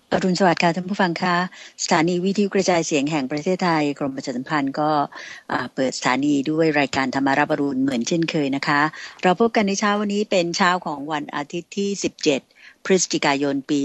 อรุณสวัสดิ์ค่ะท่านผู้ฟังคะสถานีวิทยุกระจายเสียงแห่งประเทศไทยกรมประชาสัมพันธ์ก็เปิดสถานีด้วยรายการธรรมารับอรุณเหมือนเช่นเคยนะคะเราพบกันในเช้าวันนี้เป็นเช้าของวันอาทิตย์ที่17พฤศจิกายนปี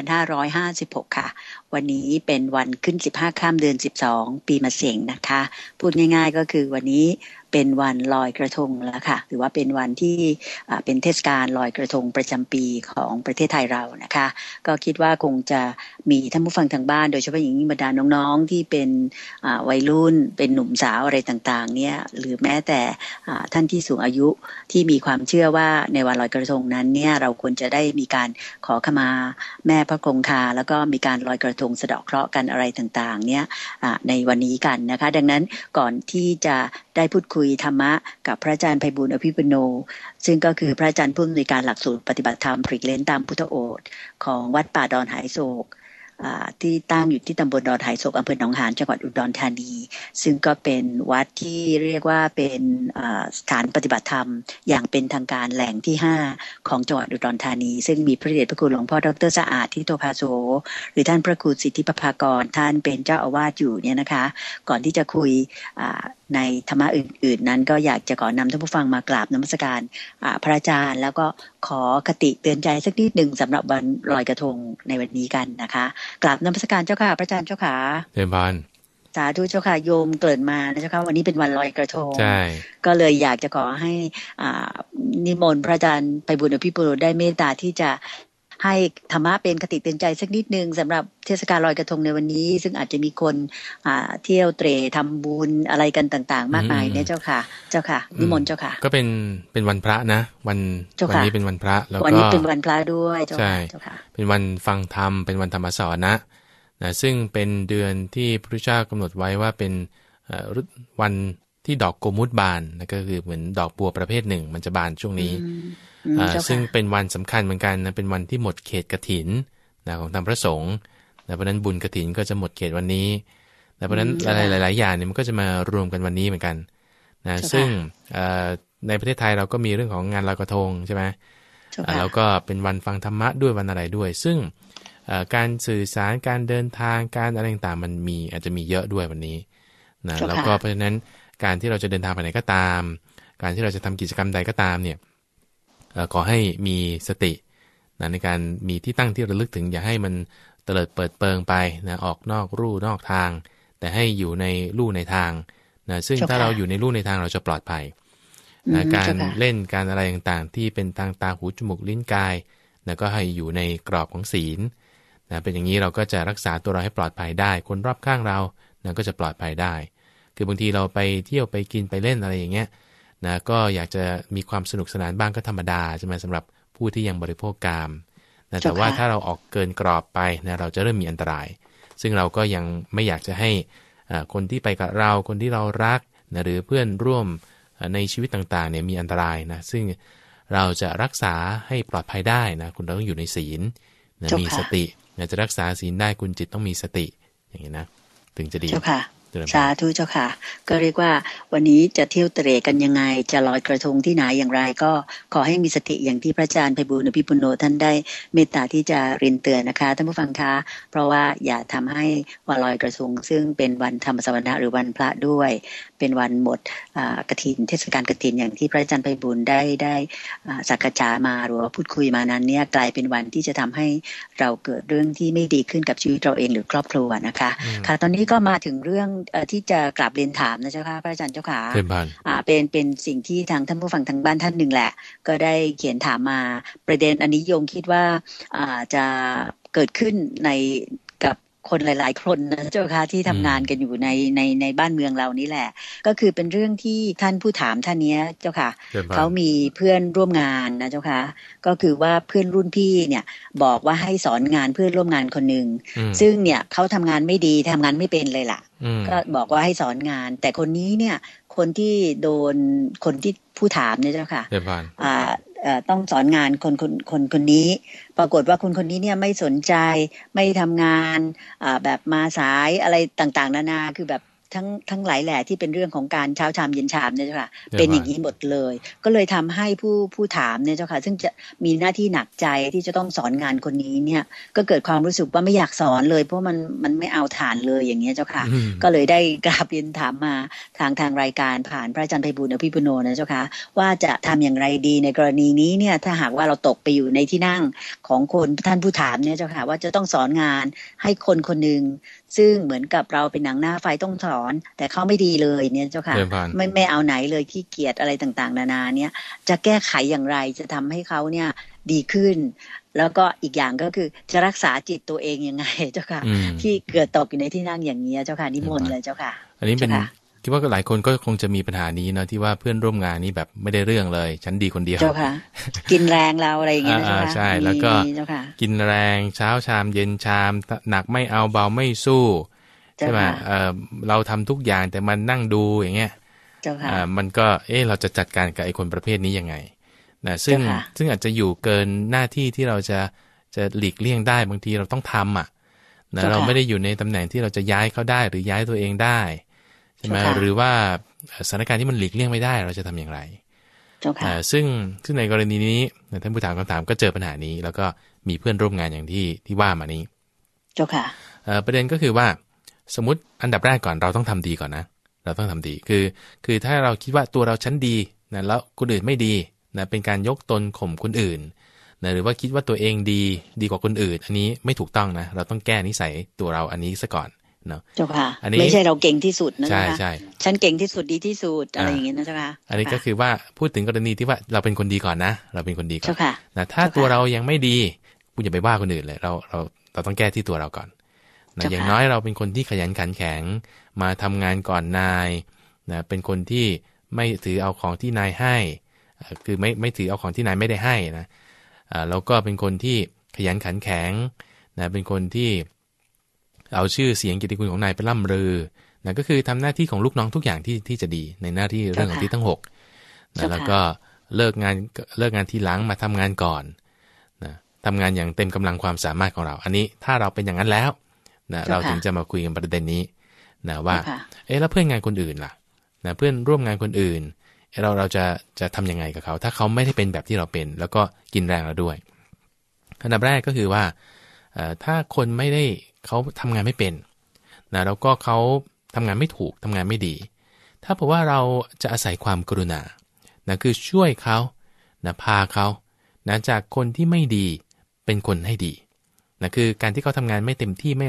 2556ค่ะวันนี้เป็นวันขึ้น15ค่ำเดือน12ปีมะเสงนะคะพูดง่ายๆก็คือวันนี้เป็นวันลอยกระทงแล้วค่ะหรือว่าเป็นวันที่เป็นเทศกาลลอยกระทงประจำปีของประเทศไทยเรานะคะก็คิดว่าคงจะมีท่านผู้ฟังทางบ้านโดยเฉพาะอย่างยิ่งบรรดาน้องๆที่เป็นวัยรุ่นเป็นหนุ่มสาวอะไรต่างๆเนี่ยหรือแม้แต่ท่านที่สูงอายุที่มีความเชื่อว่าในวันลอยกระทงนั้นเนี่ยเราควรจะได้มีการขอขมาแม่พระคงคาแล้วก็มีการลอยกระทงสะเดาะเคราะห์กันอะไรต่างๆเนี่ยในวันนี้กันนะคะดังนั้นก่อนที่จะได้พูดคุยธรรมะกับพระอาจารย์ไพบูลย์อภิปุโนซึ่งก็คือพระอาจารย์ผู้อำนวยการหลักสูตรปฏิบัติธรรมพริกเลนตามพุทธโอษฐ์ของวัดป่าดอนหายโศกที่ตั้งอยู่ที่ตำบลดอนหายโศกอำเภอหนองหานจังหวัดอุดรธานีซึ่งก็เป็นวัดที่เรียกว่าเป็นสถานปฏิบัติธรรมอย่างเป็นทางการแหล่งที่5ของจังหวัดอุดรธานีซึ่งมีพระเดชพระคุณหลวงพ่อดร.สะอาดทิโตภาโสหรือท่านพระครูสิทธิปภากรท่านเป็นเจ้าอาวาสอยู่เนี่ยนะคะก่อนที่จะคุยในธรรมะอื่นๆนั้นก็อยากจะขอนำท่านผู้ฟังมากราบนมัสการพระอาจารย์แล้วก็ขอคติเตือนใจสักนิดหนึ่งสำหรับวันลอยกระทงในวันนี้กันนะคะกราบนมัสการเจ้าค่ะพระอาจารย์เจ้าค่ะเรียนพานสาธุเจ้าค่ะโยมเกริ่นมานะเจ้าค่ะวันนี้เป็นวันลอยกระทงใช่ก็เลยอยากจะขอให้นิมนต์พระอาจารย์ไพบูลย์อภิปุโนได้เมตตาที่จะให้ธรรมะเป็นคติเตือนใจสักนิดนึงสำหรับเทศกาลลอยกระทงในวันนี้ซึ่งอาจจะมีคนเที่ยวเตร่ทำบุญอะไรกันต่างๆมากมายเนี่ยเจ้าค่ะเจ้าค่ะนิมนต์เจ้าค่ะก็เป็นวันพระนะวันนี้เป็นวันพระแล้วก็วันนี้เป็นวันพระด้วยเจ้าค่ะเป็นวันฟังธรรมเป็นวันธรรมสวนะซึ่งเป็นเดือนที่พระพุทธเจ้ากำหนดไว้ว่าเป็นวันที่ดอกโกมุตบานนะก็คือเหมือนดอกบัวประเภทหนึ่งมันจะบานช่วงนี้ซึ่งเป็นวันสำคัญเหมือนกันนะเป็นวันที่หมดเขตกฐินนะของทางพระสงฆ์นะเพราะนั้นบุญกฐินก็จะหมดเขตวันนี้นะเพราะนั้นหลายๆอย่างเนี่ยมันก็จะมารวมกันวันนี้เหมือนกันนะซึ่งในประเทศไทยเราก็มีเรื่องของงานลอยกระทงใช่ไหมแล้วก็เป็นวันฟังธรรมะด้วยวันอะไรด้วยซึ่งการสื่อสารการเดินทางการอะไรต่างๆมันมีอาจจะมีเยอะด้วยวันนี้นะแล้วก็เพราะฉะนั้นการที่เราจะเดินทางไปไหนก็ตามการที่เราจะทำกิจกรรมใดก็ตามเนี่ยขอให้มีสตินะในการมีที่ตั้งที่ระลึกถึงอย่าให้มันเตลิดเปิดเปิงไปนะออกนอกลู่นอกทางแต่ให้อยู่ในลู่ในทางนะซึ่งถ้าเราอยู่ในลู่ในทางเราจะปลอดภัยนะการเล่นการอะไรต่างๆที่เป็นทางตาหูจมูกลิ้นกายนะก็ให้อยู่ในกรอบของศีลนะเป็นอย่างนี้เราก็จะรักษาตัวเราให้ปลอดภัยได้คนรอบข้างเรานะก็จะปลอดภัยได้คือบางทีเราไปเที่ยวไปกินไปเล่นอะไรอย่างเงี้ยนะก็อยากจะมีความสนุกสนานบ้างก็ธรรมดาใช่ไหมสำหรับผู้ที่ยังบริโภคกามนะแต่ว่าถ้าเราออกเกินกรอบไปนะเราจะเริ่มมีอันตรายซึ่งเราก็ยังไม่อยากจะให้คนที่ไปกับเราคนที่เรารักนะหรือเพื่อนร่วมในชีวิตต่างๆเนี่ยมีอันตรายนะซึ่งเราจะรักษาให้ปลอดภัยได้นะคุณต้องอยู่ในศีลนะมีสตินะจะรักษาศีลได้คุณจิตต้องมีสติอย่างนี้นะถึงจะดีสาธุเจ้าค่ะก็เรียกว่าวันนี้จะเที่ยวเตร่กันยังไงจะลอยกระทงที่ไหนอย่างไรก็ขอให้มีสติอย่างที่พระอาจารย์ไพบูลย์อภิปุโนท่านได้เมตตาที่จะเรียนเตือนนะคะท่านผู้ฟังคะเพราะว่าอย่าทำให้วันลอยกระทงซึ่งเป็นวันธรรมสวนะหรือวันพระด้วยเป็นวันหมดกฐินเทศกาลกฐินอย่างที่พระอาจารย์ไพบูลย์ได้สักษามาหรือว่าพูดคุยมานั้นเนี่ยกลายเป็นวันที่จะทำให้เราเกิดเรื่องที่ไม่ดีขึ้นกับชีวิตเราเองหรือครอบครัวนะคะค่ะตอนนี้ก็มาถึงเรื่องที่จะกลับเรียนถามนะเจ้าค่ะพระอาจารย์เจ้าค่ะเป็นสิ่งที่ทางท่านผู้ฟังทางบ้านท่านหนึ่งแหละก็ได้เขียนถามมาประเด็นอันนี้โยมคิดว่าจะเกิดขึ้นในกับคนหลายๆคนนะเจ้าค่ะที่ทำงานกันอยู่ในบ้านเมืองเรานี่แหละก็คือเป็นเรื่องที่ท่านผู้ถามท่านนี้เจ้าค่ะเขามีเพื่อนร่วมงานนะเจ้าค่ะก็คือว่าเพื่อนรุ่นพี่เนี่ยบอกว่าให้สอนงานเพื่อนร่วมงานคนหนึ่งซึ่งเนี่ยเขาทำงานไม่ดีทำงานไม่เป็นเลยล่ะก็บอกว่าให้สอนงานแต่คนนี้เนี่ยคนที่โดนคนที่ผู้ถามเนี่ยเจ้าค่ะต้องสอนงานคนนี้ปรากฏว่าคนนี้เนี่ยไม่สนใจไม่ทำงานแบบมาสายอะไรต่างๆนานาคือแบบทั้งหลายแหล่ที่เป็นเรื่องของการเช้าชามเย็นชามเนี่ยเจ้าค่ะเป็นอย่างนี้หมดเลยก็เลยทำให้ผู้ถามเนี่ยเจ้าค่ะซึ่งจะมีหน้าที่หนักใจที่จะต้องสอนงานคนนี้เนี่ยก็เกิดความรู้สึกว่าไม่อยากสอนเลยเพราะมันไม่เอาฐานเลยอย่างเงี้ยเจ้าค่ะก็เลยได้กราบเรียนถามมาทางรายการผ่านพระอาจารย์ไพบูลย์อภิปุโนนะเจ้าค่ะว่าจะทำอย่างไรดีในกรณีนี้เนี่ยถ้าหากว่าเราตกไปอยู่ในที่นั่งของคนท่านผู้ถามเนี่ยเจ้าค่ะว่าจะต้องสอนงานให้คนคนหนึ่งซึ่งเหมือนกับเราเป็นหนังหน้าไฟต้องสอนแต่เขาไม่ดีเลยเนี่ยเจ้าค่ะไม่เอาไหนเลยขี้เกียจอะไรต่างๆนานาเนี่ยจะแก้ไขอย่างไรจะทำให้เขาเนี่ยดีขึ้นแล้วก็อีกอย่างก็คือจะรักษาจิตตัวเองยังไงเจ้าค่ะที่เกิดตกอยู่ในที่นั่งอย่างนี้เจ้าค่ะนิมนต์เลยเจ้าค่ะอันนี้เป็นคิดว่าหลายคนก็คงจะมีปัญหานี้เนาะที่ว่าเพื่อนร่วมงานนี้แบบไม่ได้เรื่องเลยฉันดีคนเดียวเจ้าค่ะกินแรงเราอะไรอย่างเงี้ยเจ้าค่ะใช่แล้วก็กินแรงเช้าชามเย็นชามหนักไม่เอาเบาไม่สู้ใช่ไหมเราทำทุกอย่างแต่มันนั่งดูอย่างเงี้ยมันก็เราจะจัดการกับไอ้คนประเภทนี้ยังไงนะซึ่งอาจจะอยู่เกินหน้าที่ที่เราจะหลีกเลี่ยงได้บางทีเราต้องทำนะเราไม่ได้อยู่ในตำแหน่งที่เราจะย้ายเขาได้หรือย้ายตัวเองได้ใช่ไหมหรือว่าสถานการณ์ที่มันหลีกเลี่ยงไม่ได้เราจะทำอย่างไรซึ่งในกรณีนี้ท่านผู้ถามคำถามก็เจอปัญหานี้แล้วก็มีเพื่อนร่วมงานอย่างที่ว่ามานี้เจ้าค่ะประเด็นก็คือว่าสมมติอันดับแรกก่อนเราต้องทำดีก่อนนะเราต้องทำดีคือถ้าเราคิดว่าตัวเราชั้นดีนะแล้วคนอื่นไม่ดีนะเป็นการยกตนข่มคนอื่นนะหรือว่าคิดว่าตัวเองดีกว่าคนอื่นอันนี้ไม่ถูกต้องนะเราต้องแก้นิสัยตัวเราอันนี้ซะก่อนเนาะเจ้าค่ะไม่ใช่เราเก่งที่สุดนะใช่ใช่ฉันเก่งที่สุดดีที่สุดอะไรอย่างเงี้ยนะเจ้าค่ะอันนี้ก็คือว่าพูดถึงกรณีที่ว่าเราเป็นคนดีก่อนนะเราเป็นคนดีก่อนนะถ้าตัวเรายังไม่ดีคุณอย่าไปว่าคนอื่นเลยเราต้องแก้ที่ตัวเราก่อนนะอย่างน้อยเราเป็นคนที่ขยันขันแข็งมาทำงานก่อนนายนะเป็นคนที่ไม่ถือเอาของที่นายให้คือไม่ถือเอาของที่นายไม่ได้ให้นะแล้วก็เป็นคนที่ขยันขันแข็งนะเป็นคนที่เอาชื่อเสียงเกียรติคุณของนายไปล่ำลือนะก็คือทำหน้าที่ของลูกน้องทุกอย่างที่จะดีในหน้าที่เรื่องของที่ทั้ง6นะแล้วก็เลิกงานทีหลังมาทำงานก่อนนะทำงานอย่างเต็มกำลังความสามารถของเราอันนี้ถ้าเราเป็นอย่างนั้นแล้วนะเราถึงจะมาคุยกันประเด็นนี้นะว่าแล้วเพื่อนงานคนอื่นล่ะนะเพื่อนร่วมงานคนอื่นเราจะทำยังไงกับเขาถ้าเขาไม่ได้เป็นแบบที่เราเป็นแล้วก็กินแรงเราด้วยอันดับแรกก็คือว่าถ้าคนไม่ได้เขาทำงานไม่เป็นนะแล้วก็เขาทำงานไม่ถูกทำงานไม่ดีถ้าบอกว่าเราจะอาศัยความกรุณานะคือช่วยเขานะพาเขานะจากคนที่ไม่ดีเป็นคนให้ดีนะคือการที่เขาทำงานไม่เต็มที่ไม่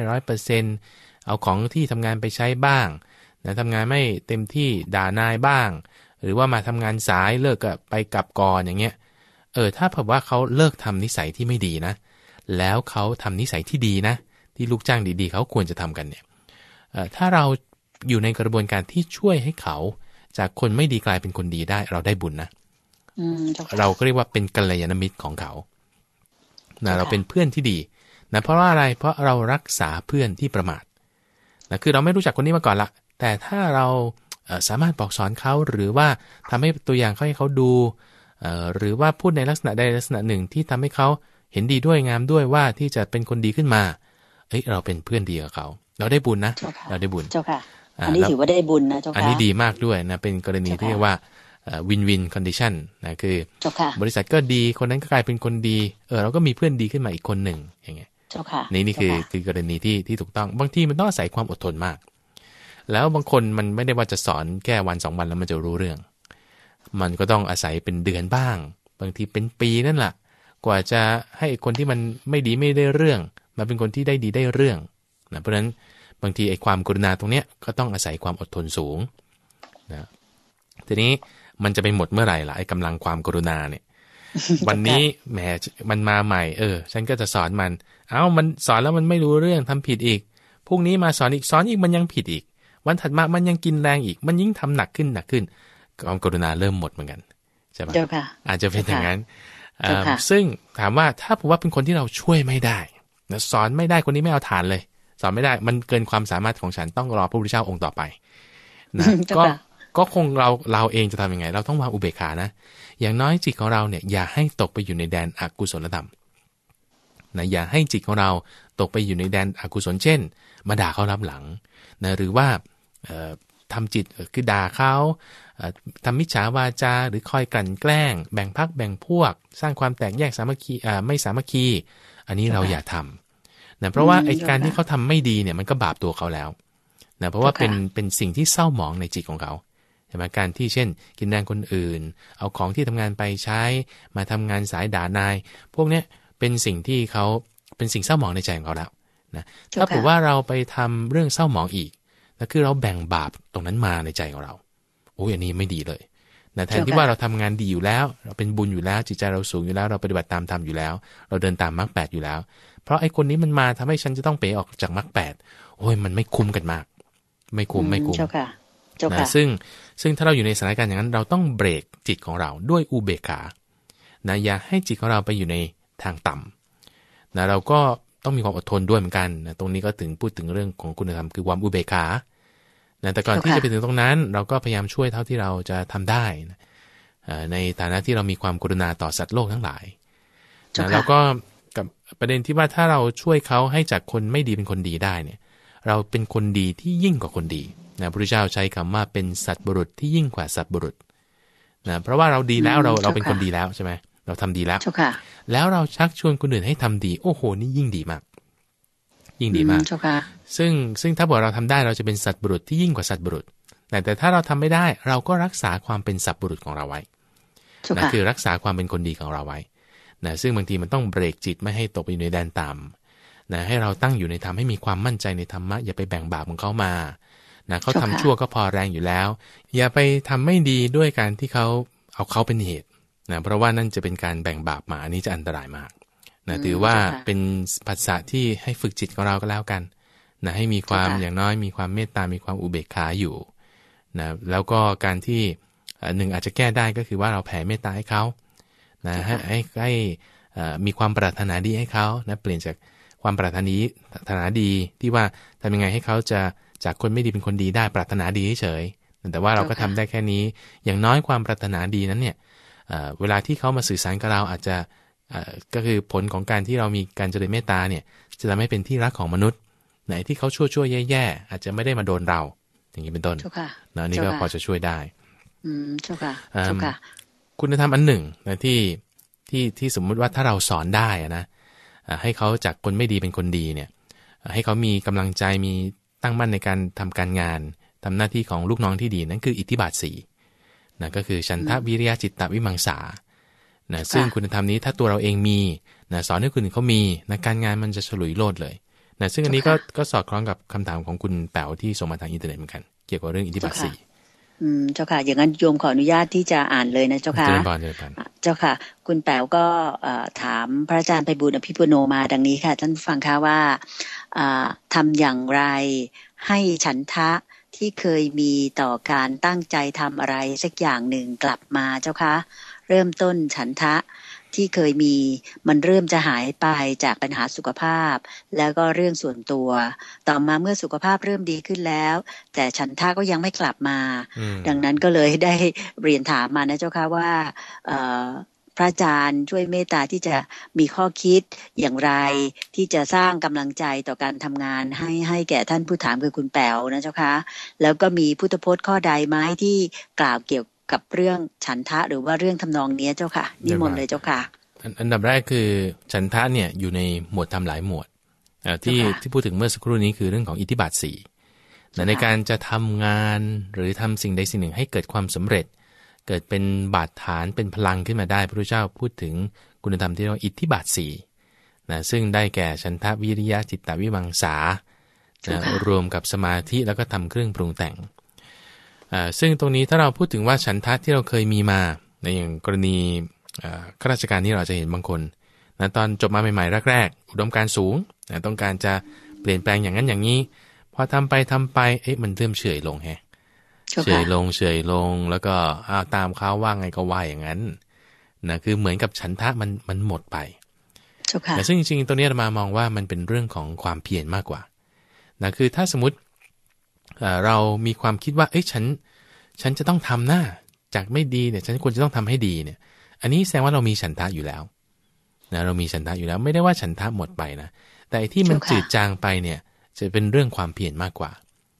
100%เอาของที่ทำงานไปใช้บ้างนะทำงานไม่เต็มที่ด่านายบ้างหรือว่ามาทำงานสายเลิกไปกลับก่อนอย่างเงี้ยถ้าแบบว่าเขาเลิกทำนิสัยที่ไม่ดีนะแล้วเขาทำนิสัยที่ดีนะที่ลูกจ้างดีๆเขาควรจะทำกันเนี่ยถ้าเราอยู่ในกระบวนการที่ช่วยให้เขาจากคนไม่ดีกลายเป็นคนดีได้เราได้บุญนะเราก็เรียกว่าเป็นกัลยาณมิตรของเขานะเราเป็นเพื่อนที่ดีนะเพราะว่าอะไรเพราะเรารักษาเพื่อนที่ประมาทนะคือเราไม่รู้จักคนนี้มาก่อนละแต่ถ้าเราสามารถบอกสอนเขาหรือว่าทำให้ตัวอย่างเขาให้เขาดูหรือว่าพูดในลักษณะใดลักษณะหนึ่งที่ทำให้เขาเห็นดีด้วยงามด้วยว่าที่จะเป็นคนดีขึ้นมาเราเป็นเพื่อนดีกับเขาเราได้บุญนะเราได้บุญเจ้าค่ะอันนี้ถือว่าได้บุญนะเจ้าค่ะอันนี้ดีมากด้วยนะเป็นกรณีที่เรียกว่าวินวินคอนดิชันนะคือบริษัทก็ดีคนนั้นก็กลายเป็นคนดีเราก็มีเพื่อนดีขึ้นมาอีกคนหนึ่งอย่างเงี้ยนี่คือกรณีที่ถูกต้องบางทีมันต้องอาศัยความอดทนมากแล้วบางคนมันไม่ได้ว่าจะสอนแค่วัน2วันแล้วมันจะรู้เรื่องมันก็ต้องอาศัยเป็นเดือนบ้างบางทีเป็นปีนั่นแหละกว่าจะให้คนที่มันไม่ดีไม่ได้เรื่องมาเป็นคนที่ได้ดีได้เรื่องนะเพราะฉะนั้นบางทีไอ้ความกรุณาตรงเนี้ยก็ต้องอาศัยความอดทนสูงนะทีนี้มันจะไปหมดเมื่อไหร่ล่ะไอ้กำลังความกรุณาเนี่ย วันนี้แหมมันมาใหม่ฉันก็จะสอนมันมันสอนแล้วมันไม่รู้เรื่องทำผิดอีกพรุ่งนี้มาสอนอีกมันยังผิดอีกวันถัดมามันยังกินแรงอีกมันยิ่งทำหนักขึ้นความกรุณาเริ่มหมดเหมือนกันใช่ไหมอาจจะเป็นอย่างนั้นซึ่งถามว่าถ้าผมว่าเป็นคนที่เราช่วยไม่ได้สอนไม่ได้คนนี้ไม่เอาฐานเลยสอนไม่ได้มันเกินความสามารถของฉันต้องรอพระพุทธเจ้าองค์ต่อไปนะก็คงเราเองจะทำยังไงเราต้องวางอุเบกขานะอย่างน้อยจิตของเราเนี่ยอย่าให้ตกไปอยู่ในแดนอกุศลธรรมนะอย่าให้จิตของเราตกไปอยู่ในแดนอกุศลเช่นมาด่าเขารับหลังนะหรือว่าทำจิตคือด่าเขาทำมิจฉาวาจาหรือคอยกลั่นแกล้งแบ่งพรรคแบ่งพวกสร้างความแตกแยกสามัคคีไม่สามัคคีอันนี้เราอย่าทำนะเพราะว่าไอ้การที่เขาทำไม่ดีเนี่ยมันก็บาปตัวเขาแล้วนะเพราะว่าเป็นสิ่งที่เศร้าหมองในจิตของเขาใช่ไหมการที่เช่นกินแรงคนอื่นเอาของที่ทำงานไปใช้มาทำงานสายด่านายพวกเนี้ยเป็นสิ่งที่เขาเป็นสิ่งเศร้าหมองในใจของเขาแล้วนะถ้าผมว่าเราไปทำเรื่องเศร้าหมองอีกนั่นคือเราแบ่งบาปตรงนั้นมาในใจของเราโอ้ยอันนี้ไม่ดีเลยนะแทนที่ว่าเราทำงานดีอยู่แล้วเราเป็นบุญอยู่แล้วจิตใจเราสูงอยู่แล้วเราปฏิบัติตามธรรมอยู่แล้วเราเดินตามมรรค8อยู่แล้วเพราะไอ้คนนี้มันมาทำให้ฉันจะต้องเป๋ออกจากมรรค8โอ้ยมันไม่คุ้มกันมากไม่คุ้มนะซึ่งถ้าเราอยู่ในสถานการณ์อย่างนั้นเราต้องเบรกจิตของเราด้วยอุเบกขานะอย่าให้จิตของเราไปอยู่ในทางต่ำนะเราก็ต้องมีความอดทนด้วยเหมือนกันนะตรงนี้ก็ถึงพูดถึงเรื่องของคุณธรรมคือความอุเบกขานะแต่ก่อนที่จะไปถึงตรงนั้นเราก็พยายามช่วยเท่าที่เราจะทำได้นะในฐานะที่เรามีความกรุณาต่อสัตว์โลกทั้งหลายนะแล้วก็กับประเด็นที่ว่าถ้าเราช่วยเขาให้จากคนไม่ดีเป็นคนดีได้เนี่ยเราเป็นคนดีที่ยิ่งกว่าคนดีนะพระพุทธเจ้าใช้คำว่าเป็นสัตบุรุษที่ยิ่งกว่าสัตบุรุษนะเพราะว่าเราดีแล้วเราเป็นคนดีแล้วใช่ไหมเราทำดีแล้วแล้วเราชักชวนคนอื่นให้ทำดีโอ้โหนี่ยิ่งดีมากยิ่งดีมากซึ่งถ้าบอกเราทำได้เราจะเป็นสัตบุรุษที่ยิ่งกว่าสัตบุรุษแต่ถ้าเราทำไม่ได้เราก็รักษาความเป็นสัตบุรุษของเราไว้นะคือรักษาความเป็นคนดีของเราไว้นะซึ่งบางทีมันต้องเบรกจิตไม่ให้ตกไปอยู่ในแดนต่ำนะให้เราตั้งอยู่ในธรรมให้มีความมั่นใจในธรรมะอย่าไปแบ่งบาปของเขามานะเขาทำชั่วก็พอแรงอยู่แล้วอย่าไปทำไม่ดีด้วยการที่เขาเอาเขาเป็นเหตุนะเพราะว่านั่นจะเป็นการแบ่งบาปมาอันนี้จะอันตรายมากนะถือว่าเป็นภาษาที่ให้ฝึกจิตของเราก็แล้วกันนะให้มีความอย่างน้อยมีความเมตตามีความอุเบกขาอยู่นะแล้วก็การที่หนึ่งอาจจะแก้ได้ก็คือว่าเราแผ่เมตตาให้เขานะให้มีความปรารถนาดีให้เขานะเปลี่ยนจากความปรารถนาดีที่ว่าทำยังไงให้เขาจะจากคนไม่ดีเป็นคนดีได้ปรารถนาดีเฉยแต่ว่าเราก็ทำได้แค่นี้อย่างน้อยความปรารถนาดีนั้นเนี่ยเวลาที่เขามาสื่อสารกับเราอาจจะก็คือผลของการที่เรามีการเจริญเมตตาเนี่ยจะทำให้เป็นที่รักของมนุษย์ไหนที่เขาชั่วแย่ๆอาจจะไม่ได้มาโดนเราอย่างนี้เป็นต้นนะนี่ก็พอจะช่วยได้คุณธรรมอันหนึ่งนะที่สมมุติว่าถ้าเราสอนได้นะให้เขาจากคนไม่ดีเป็นคนดีเนี่ยให้เขามีกำลังใจมีตั้งมั่นในการทำการงานทำหน้าที่ของลูกน้องที่ดีนั่นคืออิทธิบาท4นะก็คือฉันทะวิริยะจิตตะวิมังสานะซึ่งคุณธรรมนี้ถ้าตัวเราเองมีนะสอนให้คนอื่นเขามีนะการงานมันจะฉลุยโลดเลยนะซึ่งอันนี้ก็สอดคล้องกับคำถามของคุณแป๋วที่ส่งมาทางอินเทอร์เน็ตเหมือนกันเกี่ยวกับเรื่องอิทธิบาท4 เจ้าค่ะอย่างนั้นโยมขออนุญาตที่จะอ่านเลยนะเจ้าค่ะเจ้าค่ะคุณแป๋วก็ถามพระอาจารย์ไพบูลย์อภิปุโนมาดังนี้ค่ะท่านฟังค่ะว่าทำอย่างไรให้ฉันทะที่เคยมีต่อการตั้งใจทำอะไรสักอย่างหนึ่งกลับมาเจ้าค่ะเริ่มต้นฉันทะที่เคยมีมันเริ่มจะหายไปจากปัญหาสุขภาพแล้วก็เรื่องส่วนตัวต่อมาเมื่อสุขภาพเริ่มดีขึ้นแล้วแต่ฉันทะก็ยังไม่กลับมาดังนั้นก็เลยได้เรียนถามมานะเจ้าค่ะว่าพระอาจารย์ช่วยเมตตาที่จะมีข้อคิดอย่างไรที่จะสร้างกำลังใจต่อการทำงานให้แก่ท่านผู้ถามคือคุณแป๋วนะเจ้าค่ะแล้วก็มีพุทธพจน์ข้อใดไหมที่กล่าวเกี่ยวกับเรื่องฉันทะหรือว่าเรื่องทำนองนี้เจ้าค่ะนิมนต์เลยเจ้าค่ะอันดับแรกคือฉันทะเนี่ยอยู่ในหมวดธรรมหลายหมวดที่พูดถึงเมื่อสักครู่นี้คือเรื่องของอิทธิบาท4ในการจะทำงานหรือทำสิ่งใดสิ่งหนึ่งให้เกิดความสำเร็จเกิดเป็นบาดฐานเป็นพลังขึ้นมาได้พระพุทธเจ้าพูดถึงคุณธรรมที่เรียกว่าอิทธิบาท4นะซึ่งได้แก่ฉันทะวิริยะจิตตวิมังสารวมกับสมาธิแล้วก็ทำเครื่องปรุงแต่งซึ่งตรงนี้ถ้าเราพูดถึงว่าฉันทะที่เราเคยมีมาในอย่างกรณีข้าราชการที่เราจะเห็นบางคนนะตอนจบมาใหม่ๆแรกๆอุดมการณ์สูงนะต้องการจะเปลี่ยนแปลงอย่างนั้นอย่างนี้พอทำไปมันเริ่มเฉยลงเฉยลงแล้วก็ตามเขาว่าไงก็ว่าอย่างนั้นนะคือเหมือนกับฉันทะมันหมดไปแต่ซึ่งจริงๆตัวนี้เรามามองว่ามันเป็นเรื่องของความเพียรมากกว่านะคือถ้าสมมติเรามีความคิดว่าฉันจะต้องทำหน้าจากไม่ดีเนี่ยฉันควรจะต้องทำให้ดีเนี่ยอันนี้แสดงว่าเรามีฉันทะอยู่แล้วนะเรามีฉันทะอยู่แล้วไม่ได้ว่าฉันทะหมดไปนะแต่ที่มันจืดจางไปเนี่ยจะเป็นเรื่องความเพียรมากกว่า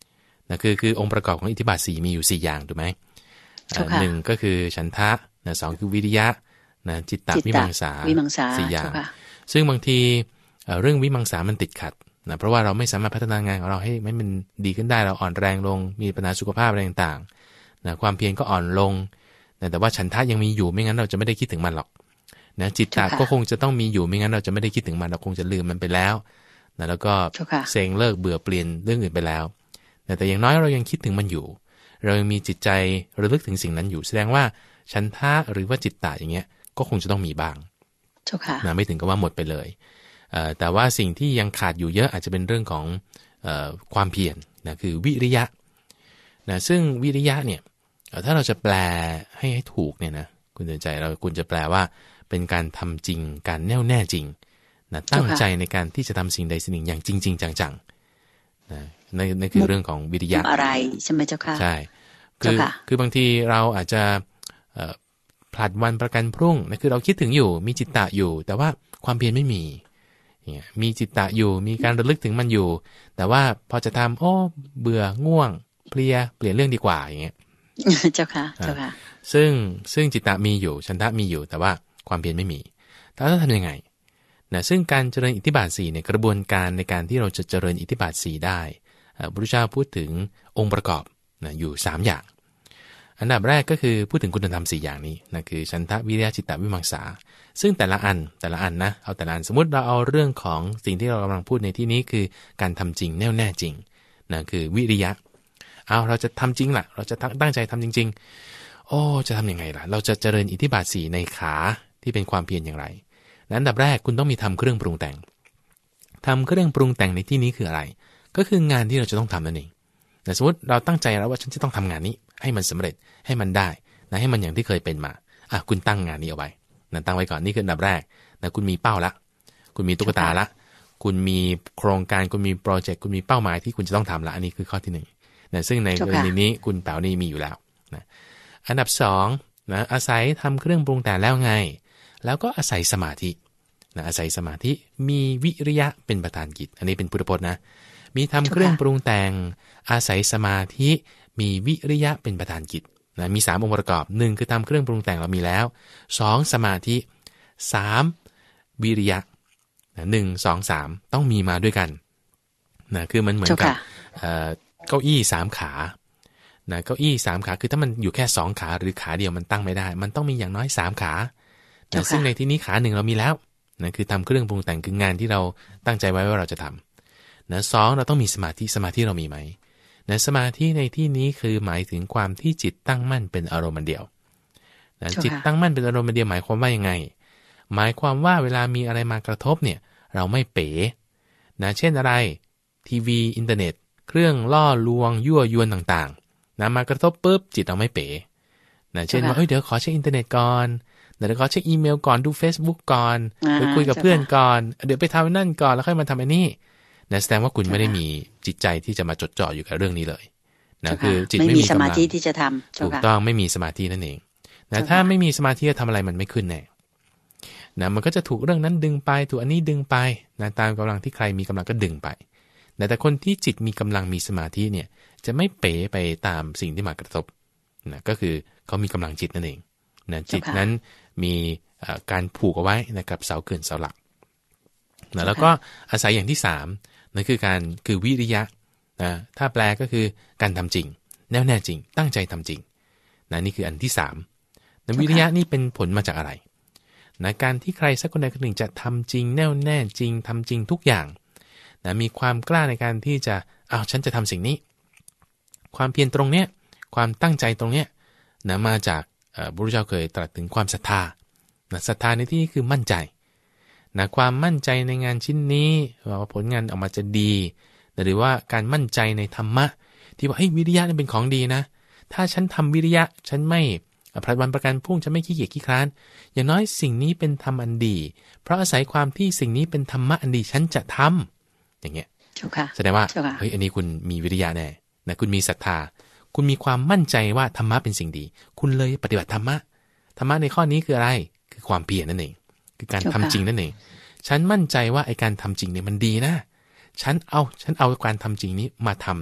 นะคือองค์ประกอบของอิทธิบาท4มีอยู่4อย่างถูกไหมหนึ่งก็คือฉันทะนะสองคือวิริยะนะจิตตวิมังสา4อย่างซึ่งบางทีเรื่องวิมังสามันติดขัดนะเพราะว่าเราไม่สามารถพัฒนางานของเราให้มันดีขึ้นได้เราอ่อนแรงลงมีปัญหาสุขภาพอะไรต่างๆนะความเพียรก็อ่อนลงนะแต่ว่าฉันทะยังมีอยู่ไม่งั้นเราจะไม่ได้คิดถึงมันหรอกนะจิตตะก็คงจะต้องมีอยู่ไม่งั้นเราจะไม่ได้คิดถึงมันเราคงจะลืมมันไปแล้วนะแล้วก็เซ็งเลิกเบื่อเปลี่ยนเรื่องอื่นไปแล้วนะแต่อย่างน้อยเรายังคิดถึงมันอยู่เรายังมีจิตใจระลึกถึงสิ่งนั้นอยู่แสดงว่าฉันทะหรือว่าจิตตะอย่างเงี้ยก็คงจะต้องมีบ้างนะไม่ถึงกับว่าหมดไปเลยแต่ว่าสิ่งที่ยังขาดอยู่เยอะอาจจะเป็นเรื่องของความเพียรนะคือวิริยะนะซึ่งวิริยะเนี่ยถ้าเราจะแปลให้ถูกเนี่ยนะคุณเตือนใจเราควรจะแปลว่าเป็นการทำจริงการแน่วแน่จริงนะตั้งใจในการที่จะทำสิ่งใดสิ่งหนึ่งอย่างจริงๆจังๆนะนั่นคือเรื่องของวิริยะอะไรใช่ไหมเจ้าค่ะใช่คือบางทีเราอาจจะผลัดวันประกันพรุ่งนะคือเราคิดถึงอยู่มีจิตตะอยู่แต่ว่าความเพียรไม่มีมีจิตตะอยู่มีการระลึกถึงมันอยู่แต่ว่าพอจะทำเบื่อง่วงเพลียเปลี่ยนเรื่องดีกว่าอย่างเงี้ยเจ้าค่ะเจ้าค่ะซึ่งจิตตะมีอยู่ฉันทะมีอยู่แต่ว่าความเพียรไม่มีแล้วจะทำยังไงนะซึ่งการเจริญอิทธิบาท4เนี่ยกระบวนการในการที่เราจะเจริญอิทธิบาท4ได้พระพุทธเจ้าพูดถึงองค์ประกอบนะอยู่3อย่างอันดับแรกก็คือพูดถึงคุณธรรม4อย่างนี้นะคือฉันทะวิริยะจิตตะวิมังสาซึ่งแต่ละอันนะเอาแต่ละอันสมมติเราเอาเรื่องของสิ่งที่เรากำลังพูดในที่นี้คือการทำจริงแน่วแน่จริงนะคือวิริยะเราจะทำจริงล่ะเราจะตั้งใจทำจริงๆจะทำยังไงล่ะเราจะเจริญอิทธิบาท4ในขาที่เป็นความเพียรอย่างไรอันดับแรกคุณต้องมีทำเครื่องปรุงแต่งทำเครื่องปรุงแต่งในที่นี้คืออะไรก็คืองานที่เราจะต้องทำนั่นเองสมมติเราตั้งใจแล้วว่าฉันจะต้องทำงานนี้ให้มันสำเร็จให้มันได้นะให้มันอย่างที่เคยเป็นมาคุณตั้งงานนี้เอาไว้นะตั้งไว้ก่อนนี่คืออันดับแรกนะคุณมีเป้าละคุณมีตุ๊กตาละคุณมีโครงการคุณมีโปรเจกต์คุณมีเป้าหมายที่คุณจะต้องทำละอันนี้คือข้อที่1นะซึ่งในกรณีนี้คุณแป๋วนี่มีอยู่แล้วนะอันดับ2นะอาศัยทำเครื่องปรุงแต่งแล้วไงแล้วก็อาศัยสมาธินะอาศัยสมาธิมีวิริยะเป็นประธานกิจอันนี้เป็นพุทธพจน์นะมีทำเครื่องปรุงแต่งอาศัยสมาธิมีวิริยะเป็นประธานกิจนะมี3องค์ประกอบ1คือทำเครื่องปรุงแต่งเรามีแล้ว2สมาธิ3วิริยะนะ1 2 3ต้องมีมาด้วยกันนะคือมันเหมือนกับเก้าอี้3ขานะเก้าอี้3ขาคือถ้ามันอยู่แค่2ขาหรือขาเดียวมันตั้งไม่ได้มันต้องมีอย่างน้อย3ขานะซึ่งในที่นี้ขา1เรามีแล้วนะคือทำเครื่องปรุงแต่งคืองานที่เราตั้งใจไว้ว่าเราจะทำนะ2เราต้องมีสมาธิเรามีไหมนะสมาธิในที่นี้คือหมายถึงความที่จิตตั้งมั่นเป็นอารมณ์เดียวนะจิตตั้งมั่นเป็นอารมณ์เดียวหมายความว่ายังไงหมายความว่าเวลามีอะไรมากระทบเนี่ยเราไม่เป๋นะเช่นอะไรทีวีอินเทอร์เน็ตเครื่องล่อลวงยั่วยวนต่างๆนะมากระทบปุ๊บจิตเราไม่เป๋นะเช่นว่าเดี๋ยวขอเช็คอินเทอร์เน็ตก่อนเดี๋ยวขอเช็คอีเมลก่อนดู Facebook ก่อนหรือคุยกับเพื่อนก่อนเดี๋ยวไปทำนั่นก่อนแล้วค่อยมาทำอันนี้นะแสดงว่าคุณไม่ได้มีจิตใจที่จะมาจดจ่ออยู่กับเรื่องนี้เลยนะคือจิตไม่มีสมาธิที่จะทำถูกต้องไม่มีสมาธินั่นเองนะถ้าไม่มีสมาธิจะทำอะไรมันไม่ขึ้นแน่นะมันก็จะถูกเรื่องนั้นดึงไปถูกอันนี้ดึงไปนะตามกำลังที่ใครมีกำลังก็ดึงไปแต่คนที่จิตมีกำลังมีสมาธิเนี่ยจะไม่เป๋ไปตามสิ่งที่มากระทบนะก็คือเขามีกำลังจิตนั่นเองนะจิตนั้นมีการผูกเอาไว้นะกับเสาเขื่อนเสาหลักนะแล้วก็อาศัยอย่างที่3นั่นคือวิริยะนะถ้าแปลก็คือการทำจริงแน่วแน่จริงตั้งใจทำจริงนะนี่คืออันที่3นะวิริยะนี่เป็นผลมาจากอะไรนะการที่ใครสักคนใดคนหนึ่งจะทำจริงแน่วแน่จริงทำจริงทุกอย่างนะมีความกล้าในการที่จะฉันจะทำสิ่งนี้ความเพียรตรงเนี้ยความตั้งใจตรงเนี้ยนะมาจากพระพุทธเจ้าเคยตรัสถึงความศรัทธานะศรัทธาในที่นี้คือมั่นใจนะความมั่นใจในงานชิ้นนี้ว่าผลงานออกมาจะดีหรือว่าการมั่นใจในธรรมะที่ว่าวิริยะนี่เป็นของดีนะถ้าฉันทำวิริยะฉันไม่ผลัดวันประกันพรุ่งจะไม่ขี้เกียจขี้คร้านอย่างน้อยสิ่งนี้เป็นธรรมอันดีเพราะอาศัยความที่สิ่งนี้เป็นธรรมะอันดีฉันจะทำอย่างเงี้ยแสดงว่าอันนี้คุณมีวิริยะแน่นะคุณมีศรัทธาคุณมีความมั่นใจว่าธรรมะเป็นสิ่งดีคุณเลยปฏิบัติธรรมะในข้อนี้คืออะไรคือความเพียรนั่นเองคือการทำจริงนั่นเองฉันมั่นใจว่าไอ้การทำจริงเนี่ยมันดีนะฉันเอาการทำจริงนี้มาท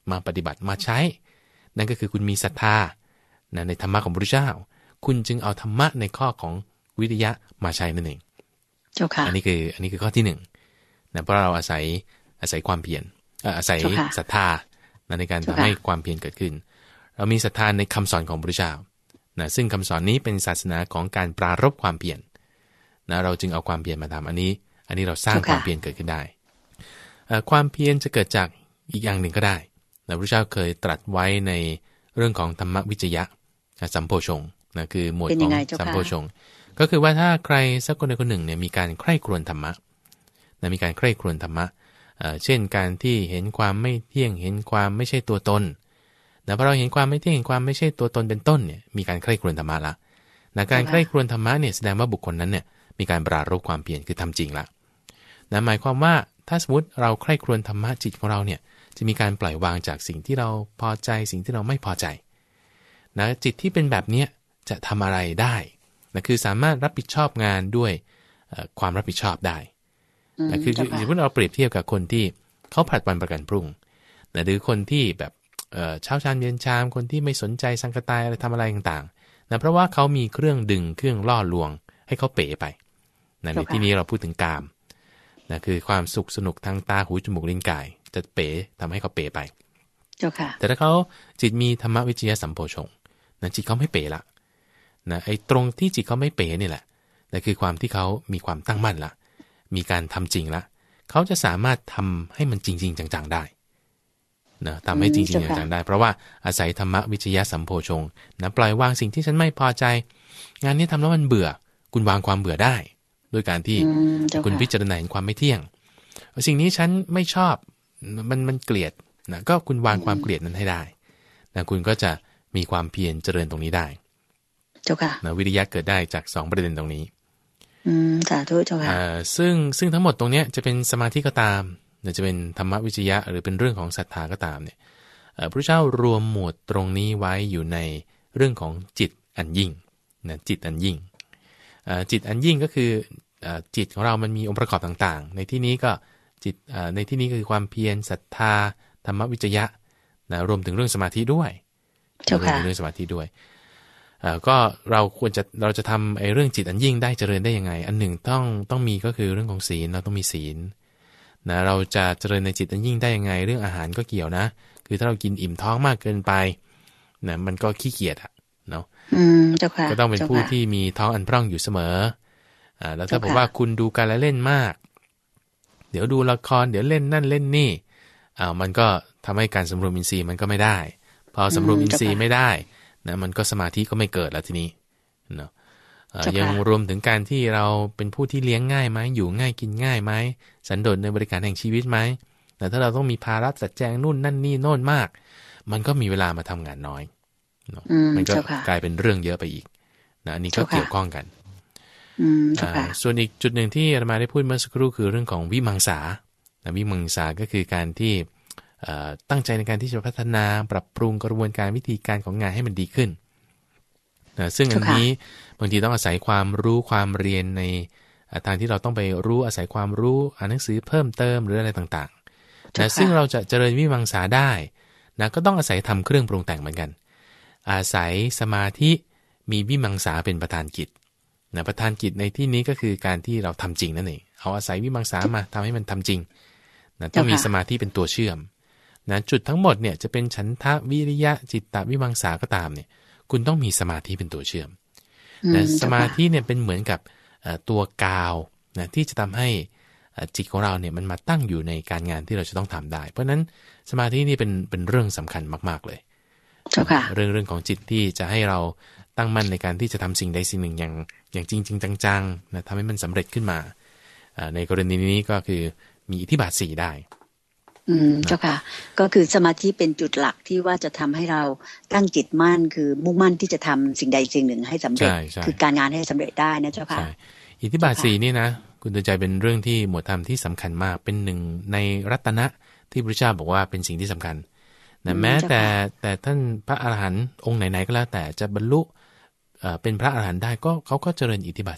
มาปฏิบัติมาใช้นั่นก็คือคุณมีศรัทธาในธรรมะของพระพุทธเจ้าคุณจึงเอาธรรมะในข้อของวิริยะมาใช้นั่นเองเจ้าค่ะอันนี้คือข้อที่หนึ่งนะเพราะเราอาศัยความเพียรอาศัยศรัทธาในการทำให้ความเพียรเกิดขึ้นเรามีศรัทธาในคำสอนของพระพุทธเจ้านะซึ่งคำสอนนี้เป็นศาสนาของการปรารภความเพียรนะเราจึงเอาความเพียรมาทำอันนี้เราสร้างความเพียรเกิดขึ้นได้ความเพียรจะเกิดจากอีกอย่างหนึ่งก็ได้พระพุทธเจ้าเคยตรัสไว้ในเรื่องของธรรมวิจยะสัมโพชงนะคือหมวดของสัมโพชงก็คือว่าถ้าใครสักคนใดคนหนึ่งเนี่ยมีการใคร่ครวญธรรมะนะมีการใคร่ครวญธรรมะเช่นการที่เห็นความไม่เที่ยงเห็นความไม่ใช่ตัวตนนะพอเราเห็นความไม่เที่ยงเห็นความไม่ใช่ตัวตนเป็นต้นเนี่ยมีการใคร่ครวญธรรมะละนะการใคร่ครวญธรรมะเนี่ยแสดงว่าบุคคลนั้นเนี่ยมีการปรารภความเพียรคือทำจริงละนะหมายความว่าถ้าสมมติเราใคร่ครวญธรรมะจิตของเราเนี่ยจะมีการปล่อยวางจากสิ่งที่เราพอใจสิ่งที่เราไม่พอใจนะจิตที่เป็นแบบนี้จะทำอะไรได้นะคือสามารถรับผิดชอบงานด้วยความรับผิดชอบได้นะคือสมมติเราเปรียบเทียบกับคนที่เขาผลัดวันประกันพรุ่งนะหรือคนที่แบบเช้าชามเย็นชามคนที่ไม่สนใจสังกตายอะไรทำอะไรต่างๆนะเพราะว่าเขามีเครื่องดึงเครื่องล่อลวงให้เขาเป๋ไปนะในที่นี้เราพูดถึงกามนะคือความสุขสนุกทางตาหูจมูกลิ้นกายจะเป๋ทำให้เขาเป๋ไปแต่ถ้าเขาจิตมีธรรมวิจยะสัมโพชงนะจิตเขาไม่เป๋ละนะไอ้ตรงที่จิตเขาไม่เป๋นี่แหละนั่นคือความที่เขามีความตั้งมั่นละมีการทำจริงละเขาจะสามารถทำให้มันจริงๆจังๆได้นะทำให้จริงๆจังๆได้เพราะว่าอาศัยธรรมวิจยะสัมโพชงนะปล่อยวางสิ่งที่ฉันไม่พอใจงานนี้ทำแล้วมันเบื่อคุณวางความเบื่อได้ด้วยการที่คุณพิจารณาเห็นความไม่เที่ยงสิ่งนี้ฉันไม่ชอบมันเกลียดนะก็คุณวางความเกลียดนั้นให้ได้นะคุณก็จะมีความเพียรเจริญตรงนี้ได้เจ้าค่ะนะวิริยะเกิดได้จาก2ประเด็นตรงนี้สาธุเจ้าค่ะซึ่งทั้งหมดตรงนี้จะเป็นสมาธิก็ตามจะเป็นธรรมวิจยะหรือเป็นเรื่องของศรัทธาก็ตามเนี่ยพระเจ้ารวมหมวดตรงนี้ไว้อยู่ในเรื่องของจิตอันยิ่งนะจิตอันยิ่งจิตอันยิ่งก็คือจิตของเรามันมีองค์ประกอบต่างๆในที่นี้ก็จิตในที่นี้คือความเพียรศรัทธาธรรมวิจยะนะรวมถึงเรื่องสมาธิด้วยเจ้าค่ะเรื่องสมาธิด้วยก็เราจะทำไอ้เรื่องจิตอันยิ่งได้เจริญได้ยังไงอันหนึ่งต้องมีก็คือเรื่องของศีลเราต้องมีศีลนะเราจะเจริญในจิตอันยิ่งได้ยังไงเรื่องอาหารก็เกี่ยวนะคือถ้าเรากินอิ่มท้องมากเกินไปนะมันก็ขี้เกียจอะเนาะเจ้าค่ะก็ต้องเป็นผู้ที่มีท้องอันพร่องอยู่เสมอแล้วถ้าบอกว่าคุณดูการละเล่นมากเดี๋ยวดูละครเดี๋ยวเล่นนั่นเล่นนี่มันก็ทำให้การสำรวมอินทรีย์มันก็ไม่ได้พอสำรวมอินทรีย์ไม่ได้นะมันก็สมาธิก็ไม่เกิดแล้วทีนี้เนาะยังรวมถึงการที่เราเป็นผู้ที่เลี้ยงง่ายไหมอยู่ง่ายกินง่ายไหมสันโดษในบริการแห่งชีวิตไหมแต่ถ้าเราต้องมีภาระจัดแจงนู่นนั่นนี่โน่นมากมันก็มีเวลามาทำงานน้อยเนาะมันก็กลายเป็นเรื่องเยอะไปอีกนะอันนี้ก็เกี่ยวข้องกันส่วนอีกจุดหนึ่งที่อาตมาได้พูดเมื่อสักครู่คือเรื่องของวิมังสาวิมังสาก็คือการที่ตั้งใจในการที่จะพัฒนาปรับปรุงกระบวนการวิธีการของงานให้มันดีขึ้นซึ่งอันนี้บางทีต้องอาศัยความรู้ความเรียนในทางที่เราต้องไปรู้อาศัยความรู้อ่านหนังสือเพิ่มเติมหรืออะไรต่างๆนะซึ่งเราจะเจริญวิมังสาได้นะก็ต้องอาศัยทำเครื่องปรุงแต่งเหมือนกันอาศัยสมาธิมีวิมังสาเป็นประธานกิจนะประธานกิจในที่นี้ก็คือการที่เราทำจริงนั่นเองเอาอาศัยวิมังสามาทำให้มันทำจริงนะต้องมีสมาธิเป็นตัวเชื่อมนะจุดทั้งหมดเนี่ยจะเป็นฉันทะวิริยะจิตตวิมังสาก็ตามเนี่ยคุณต้องมีสมาธิเป็นตัวเชื่อมนะสมาธิเนี่ยเป็นเหมือนกับตัวกาวนะที่จะทำให้จิตของเราเนี่ยมันมาตั้งอยู่ในการงานที่เราจะต้องทำได้เพราะนั้นสมาธินี่เป็นเรื่องสำคัญมากๆเลยเรื่องของจิตที่จะให้เราตั้งมั่นในการที่จะทำสิ่งใดสิ่งหนึ่งอย่างจริงๆจังๆนะทำให้มันสำเร็จขึ้นมาในกรณีนี้ก็คือมีอิทธิบาท4ได้เจ้าค่ะก็คือสมาธิเป็นจุดหลักที่ว่าจะทำให้เราตั้งจิตมั่นคือมุ่งมั่นที่จะทำสิ่งใดสิ่งหนึ่งให้สำเร็จคือการงานให้สำเร็จได้นะเจ้าค่ะอิทธิบาท4นี่นะคุณตื่นใจเป็นเรื่องที่หมวดธรรมที่สำคัญมากเป็นหนึ่งในรัตนะที่พระเจ้าบอกว่าเป็นสิ่งที่สำคัญนะแม้แต่ท่านพระอรหันต์องค์ไหนๆก็แล้วแต่จะบรรลุเป็นพระอรหันต์ได้ก็เขาก็เจริญอิทธิบาท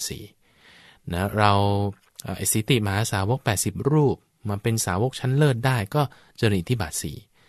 4นะเราสิติมหาสาวก80รูปมาเป็นสาวกชั้นเลิศได้ก็เจริญอิทธิบาท4พระ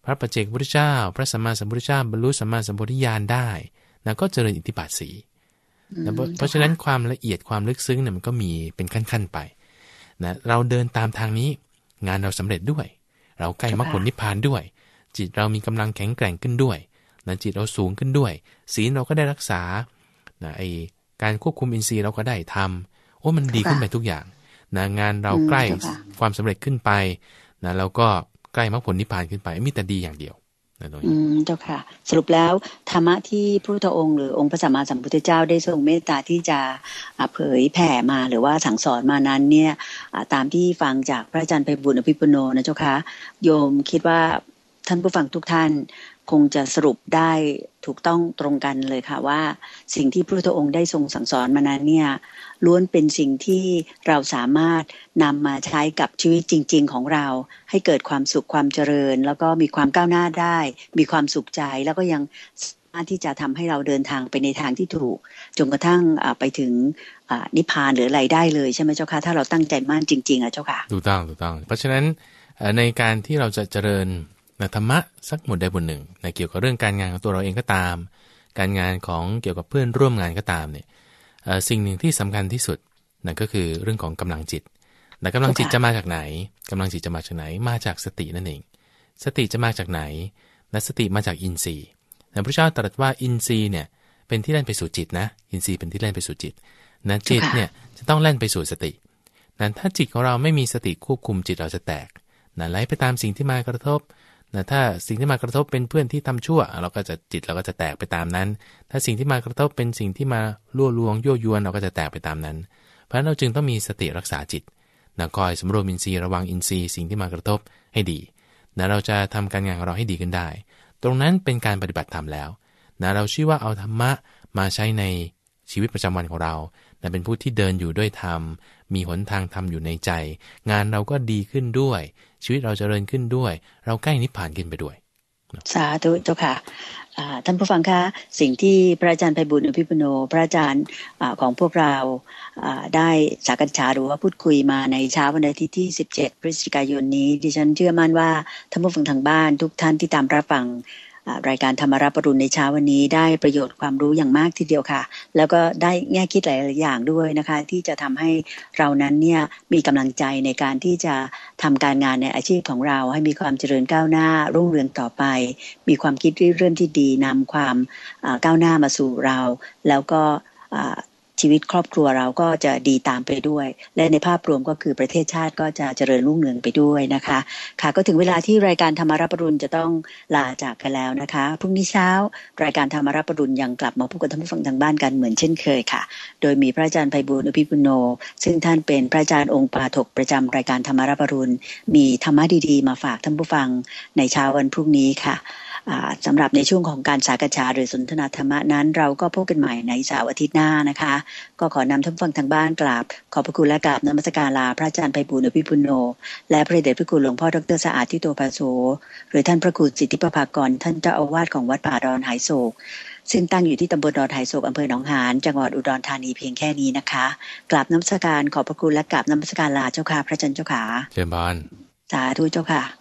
ระปัจเจกพุทธเจ้าพระสัมมาสัมพุทธเจ้าบรรลุสัมมาสัมโพธิญาณได้นะก็เจริญอิทธิบาทสีนะเพราะฉะนั้นความละเอียดความลึกซึ้งเนี่ยมันก็มีเป็นขั้นๆไปนะเราเดินตามทางนี้งานเราสำเร็จด้วยเราใกล้มรรคผลนิพพานด้วยจิตเรามีกำลังแข็งแกร่งขึ้นด้วยนะจิตเราสูงขึ้นด้วยศีลเราก็ได้รักษานะไอการควบคุมอินทรีย์เราก็ได้ทำโอ้มันดีขึ้นไปทุกอย่างนะงานเราใกล้ความสำเร็จขึ้นไปนะเราก็ใกล้มรรคผลนิพพานขึ้นไปมีแต่ดีอย่างเดียวนะตรงนี้เจ้าค่ะสรุปแล้วธรรมะที่พระพุทธองค์หรือองค์พระสัมมาสัมพุทธเจ้าได้ทรงเมตตาที่จะเผยแผ่มาหรือว่าสั่งสอนมานั้นเนี่ยตามที่ฟังจากพระอาจารย์ไพบูลย์อภิปุโนนะเจ้าค่ะโยมคิดว่าท่านผู้ฟังทุกท่านคงจะสรุปได้ถูกต้องตรงกันเลยค่ะว่าสิ่งที่พระพุทธองค์ได้ทรงสั่งสอนมานั้นเนี่ยล้วนเป็นสิ่งที่เราสามารถนำมาใช้กับชีวิตจริงๆของเราให้เกิดความสุขความเจริญแล้วก็มีความก้าวหน้าได้มีความสุขใจแล้วก็ยังสามารถที่จะทำให้เราเดินทางไปในทางที่ถูกจนกระทั่งไปถึงนิพพานหรืออะไรได้เลยใช่ไหมเจ้าค่ะถ้าเราตั้งใจมั่นจริงๆเจ้าค่ะถูกต้องเพราะฉะนั้นในการที่เราจะเจริญธรรมะสักหมวดใดบทหนึ่งเกี่ยวกับเรื่องการงานของตัวเราเองก็ตามการงานของเกี่ยวกับเพื่อนร่วมงานก็ตามเนี่ยสิ่งหนึ่งที่สำคัญที่สุดนั่นก็คือเรื่องของกำลังจิตแต่กำลังจิตจะมาจากไหนกำลังจิตจะมาจากไหนมาจากสตินั่นเองสติจะมาจากไหนและสติมาจากอินทรีย์พระพุทธเจ้าตรัสว่าอินทรีย์เนี่ยเป็นที่แล่นไปสู่จิตนะอินทรีย์เป็นที่แล่นไปสู่จิตนะจิตเนี่ยจะต้องแล่นไปสู่สตินั้นถ้าจิตของเราไม่มีสติควบคุมจิตเราจะแตกนะไหลไปตามสิ่งที่มากระทบนะถ้าสิ่งที่มากระทบเป็นเพื่อนที่ทำชั่วเราก็จะจิตเราก็จะแตกไปตามนั้นถ้าสิ่งที่มากระทบเป็นสิ่งที่มาล่วลวงยั่วยวนเราก็จะแตกไปตามนั้นเพราะฉะนั้นเราจึงต้องมีสติรักษาจิตนะคอยสำรวมอินทรีย์ระวังอินทรีย์สิ่งที่มากระทบให้ดีนะเราจะทำการงานของเราให้ดีขึ้นได้ตรงนั้นเป็นการปฏิบัติธรรมแล้วนะเราชื่อว่าเอาธรรมะมาใช้ในชีวิตประจำวันของเรานะเป็นผู้ที่เดินอยู่ด้วยธรรมมีหนทางธรรมอยู่ในใจงานเราก็ดีขึ้นด้วยชีวิตเราเจริญขึ้นด้วยเราใกล้นิพพานขึ้นไปด้วยสาธุเจ้าค่ะท่านผู้ฟังคะสิ่งที่พระอาจารย์ไพบูลย์อภิปุโนพระอาจารย์ของพวกเราได้สักษาหรือว่าพูดคุยมาในเช้าวันอาทิตย์ที่17พฤศจิกายนนี้ดิฉันเชื่อมั่นว่าท่านผู้ฟังทางบ้านทุกท่านที่ตามรับฟังรายการธรรมรับอรุณในเช้าวันนี้ได้ประโยชน์ความรู้อย่างมากทีเดียวค่ะแล้วก็ได้แง่คิดหลายๆอย่างด้วยนะคะที่จะทำให้เรานั้นเนี่ยมีกำลังใจในการที่จะทำการงานในอาชีพของเราให้มีความเจริญก้าวหน้ารุ่งเรืองต่อไปมีความคิดเรื่องที่ดีนำความก้าวหน้ามาสู่เราแล้วก็ชีวิตครอบครัวเราก็จะดีตามไปด้วยและในภาพรวมก็คือประเทศชาติก็จะเจริญรุ่งเรืองไปด้วยนะคะค่ะก็ถึงเวลาที่รายการธรรมรับอรุณจะต้องลาจากกันแล้วนะคะพรุ่งนี้เช้ารายการธรรมรับอรุณยังกลับมาพบกับท่านผู้ฟังทางบ้านกันเหมือนเช่นเคยค่ะโดยมีพระอาจารย์ไพบูลย์อภิปุโนซึ่งท่านเป็นพระอาจารย์องค์ปาฐกประจำรายการธรรมรับอรุณมีธรรมะดีๆมาฝากท่านผู้ฟังในเช้าวันพรุ่งนี้ค่ะสำหรับในช่วงของการสักษาหรือสนทนาธรรมะนั้นเราก็พบกันใหม่ในเสาร์อาทิตย์หน้านะคะก็ขอนำท่านผู้ฟังทางบ้านกราบขอบพระคุณและกราบนมัสการลาพระอาจารย์ไพบูลย์อภิปุโนและพระเดชพระคุณหลวงพ่อดร.สะอาดทิโตภาโสหรือท่านพระครูสิทธิประภากรท่านเจ้าอาวาสของวัดป่าดอนหายโศกซึ่งตั้งอยู่ที่ตำบลดอนหายโศกอำเภอหนองหานจังหวัดอุดรธานีเพียงแค่นี้นะคะกราบนมัสการขอบพระคุณและกราบนมัสการลาเจ้าค่ะพระอาจารย์เจ้าค่ะเชิญบานสาธุเจ้าค่ะ